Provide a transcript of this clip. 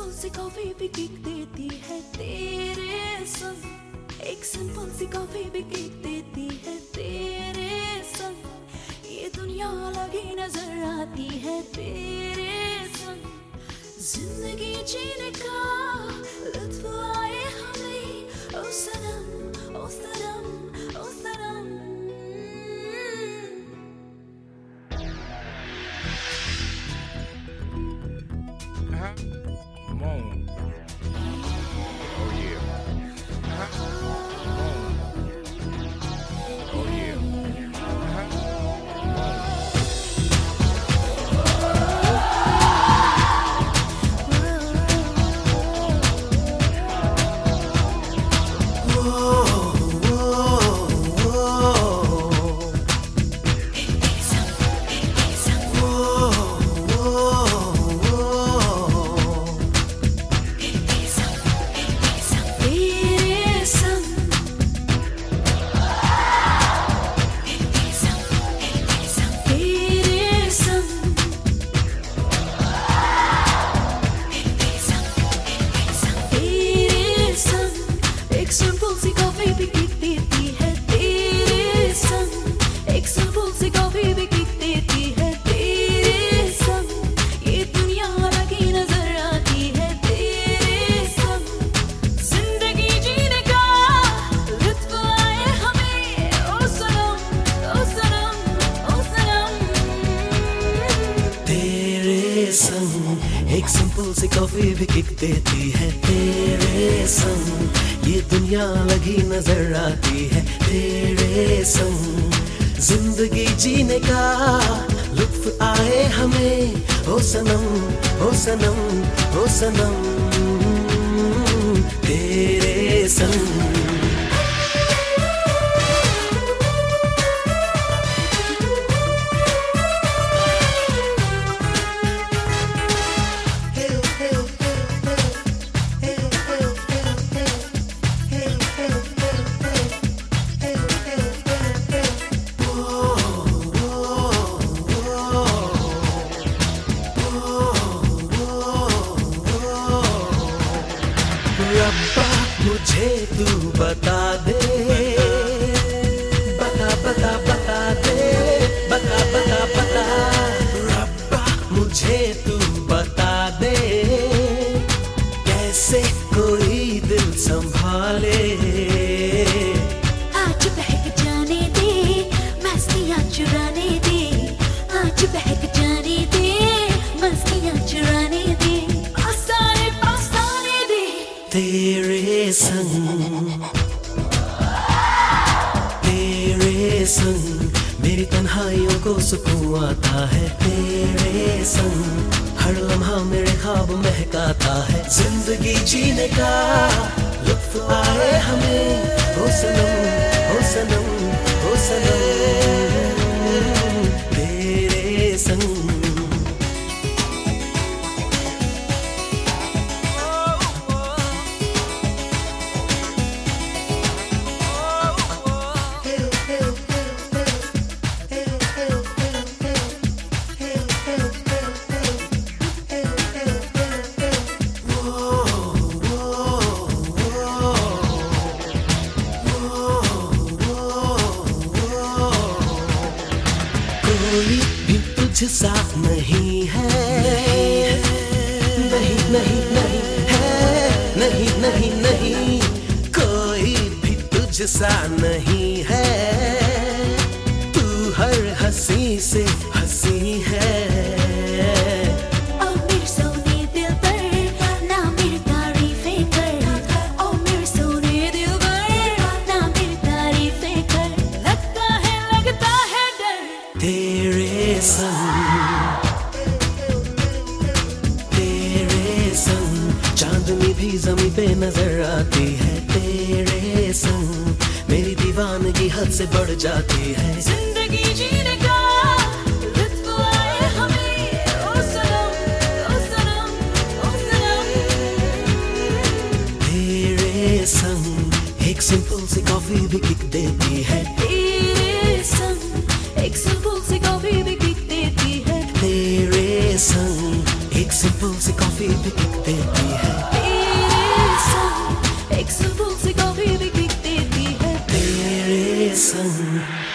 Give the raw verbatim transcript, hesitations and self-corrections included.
Simple सी coffee भी kick देती है तेरे संग। एक सिंपल सी कॉफी भी किक देती है तेरे संग। ये दुनिया अलग ही नजर आती है तेरे संग। जिंदगी जीने का लुत्फ आए हमें ओ सनम ओ सनम ओ सनम। Come on. Oh yeah. Come on. Oh yeah. Come on. Simple सी कॉफी भी किक देती है तेरे संग। एक सिंपल सी कॉफी भी किक देती है तेरे संग। ये दुनिया अलग ही नजर आती है तेरे संग। जिंदगी जीने का लुत्फ आए हमें ओ सनम ओ सनम ओ सनम। तेरे संग एक सिंपल सी कॉफी भी किक देती है तेरे संग। ये दुनिया लगी नजर आती है तेरे संग। जिंदगी जीने का लुत्फ आए हमें ओ सनम ओ सनम ओ सनम तेरे संग। रब्बा मुझे तू बता दे, बता बता बता दे, बता बता बता। रब्बा मुझे तू बता दे, कैसे कोई दिल संभाले। आज बहक जाने दे, मस्तियाँ चुराने दे। आज बहक जाने दे, मस्तियाँ चुराने दे। तेरे संग तेरे संग मेरी तन्हाइयों को सुकून आता है तेरे संग। हर लम्हा मेरे ख्वाब महकाता है। जिंदगी जीने का लुत्फ आए हमें ओ सनम ओ सनम ओ सनम तेरे संग। कोई भी तुझसा नहीं है, नहीं नहीं नहीं है, नहीं नहीं नहीं। कोई भी तुझसा नहीं है, तू हर हंसी से हंसी है। तेरे संग तेरे संग चांदनी भी ज़मीं पे नजर आती है तेरे संग। मेरी दीवानगी हद से बढ़ जाती है। जिंदगी जीने का लुत्फ आए हमें ओ सनम ओ सनम ओ सनम। तेरे संग एक सिंपल सी कॉफी भी किक देती है तेरे संग। एक सिंपल सी कॉफी भी किक देती है तेरे संग। एक सिंपल सी कॉफी भी किक देती है। संग।